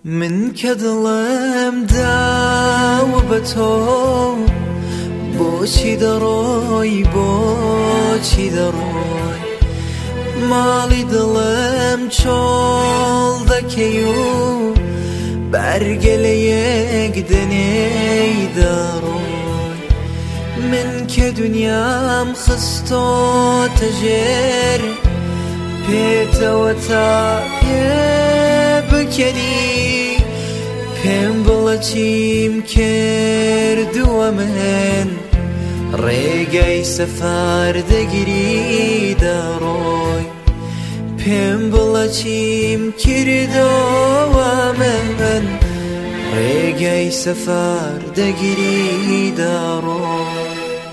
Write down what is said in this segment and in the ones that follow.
من کە دڵم داوە بە تۆ بۆچی دەڕۆی بۆچی دەڕۆی ماڵی دڵم چۆڵ دەکەی و بەرگە لە یەک دنێی دەڕۆی من کە دونیام خستۆتە ژێر پێتەوە تا پێ بکەنی پێم بڵە چیم کردووە من ڕێگای سەفار دەگیری دەڕۆی پێم بڵە چیم کردووە من ڕێگای سەفار دەگیری دەڕۆی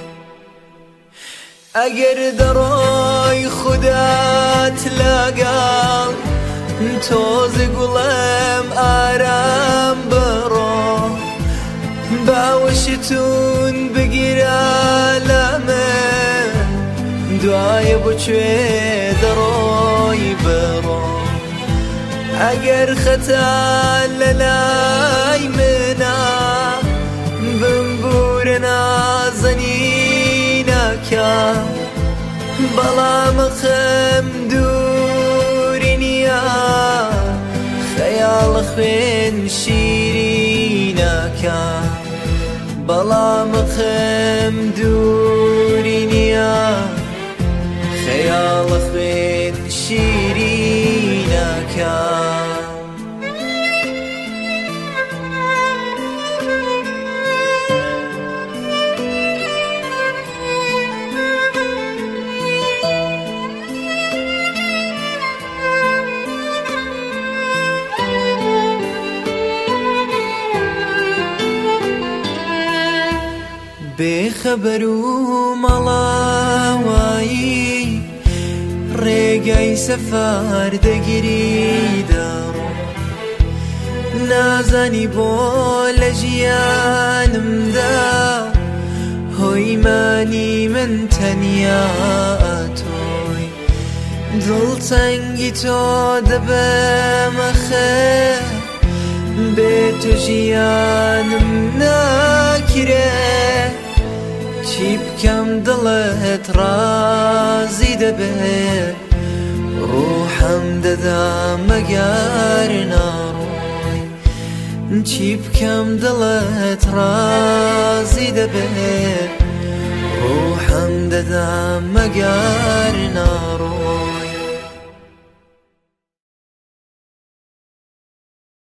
ئەگەر دەڕۆی خودات لەگەڵ تۆزە گوڵم ئارام بڕۆ باوەشتون بگیرە لە من دوایە بۆکوێ دەڕۆی بڕۆ ئەگەر خەتا لە لای منە بمبورە نازەنینەکە بەڵام خەم دووری نییە خەیاڵە خوێن شیرینەکە بەڵام خەم دووری نییە خەیاڵە خوێن شیرینەکە بێخەبەر و مەڵاوایی ڕێگای سەفار دەگیری دەڕۆ نازانی بۆ لە ژیانمدا هۆیمانی من تەنیا تۆی دڵتەنگی تۆ دەبەمەخە بێ تۆ ژیانم ناکرێ چی بکەم دڵت ڕازی دەبێت ڕوحم دەدا مەگەر ناڕۆی چی بکەم دڵت ڕازی دەبێت ڕوحم دەدا مەگەر